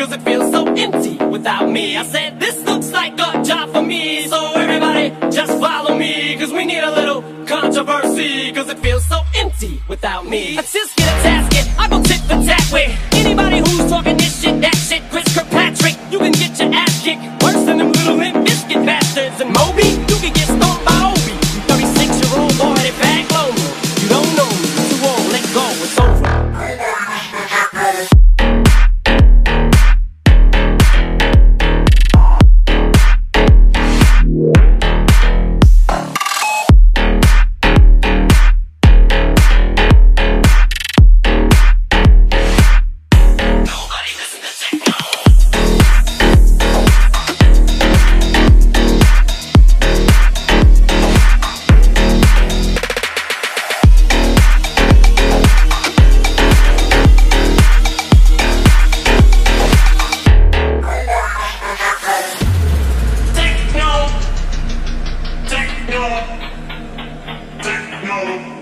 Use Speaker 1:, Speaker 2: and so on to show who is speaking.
Speaker 1: cause it feels so empty without me. I said this looks like a job for me, so everybody just follow me, cause we need a little controversy, cause it feels so empty without me. Let's just get a tasket, I go tit for tat with anybody who's talking this shit, that shit. Chris Kirkpatrick, you can get your ass kicked worse than them little Limp Bizkit bastards. And Moby, you can get stomped by Obi, 36-year-old boy that back low me. You don't know me, too old, let go, it's over.
Speaker 2: Techno.